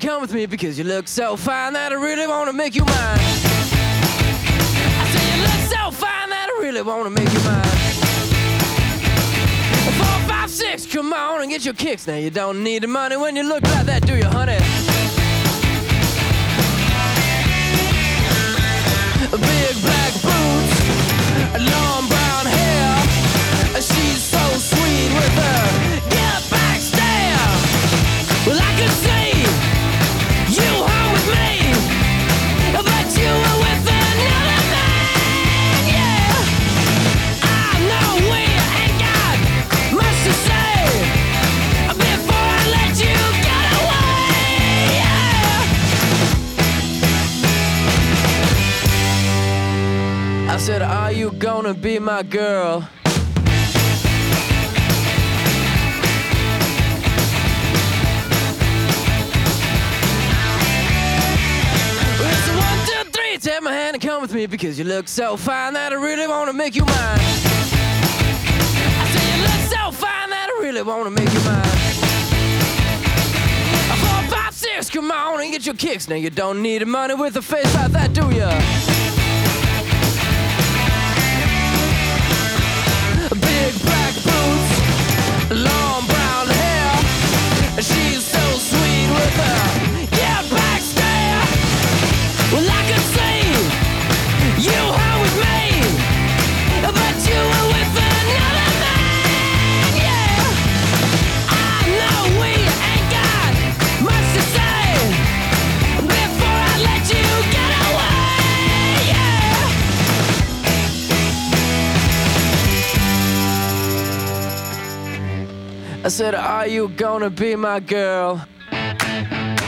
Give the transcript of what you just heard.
and come with me because you look so fine that I really want to make you mine. I say you look so fine that I really want to make you mine. 4, 5, 6, come on and get your kicks. Now you don't need the money when you look like that, do you, honey? Big black boots, long brown hair. She's so sweet with her get back stare. Well, I could see you home with me, but you were with another man, yeah. I know we ain't got much to say before I let you get away, yeah. I said, are you gonna be my girl? Take my hand and come with me because you look so fine that I really want to make you mine. I say you look so fine that I really want to make you mine. 4, 5, 6, come on and get your kicks. Now you don't need the money with a face like that, do ya? Big black boots, long brown hair. She's so sweet with her get back stare. Well, I could see you home with me, but you were with another man, yeah. I know we ain't got much to say before I let you get away, yeah. I said, are you gonna be my girl?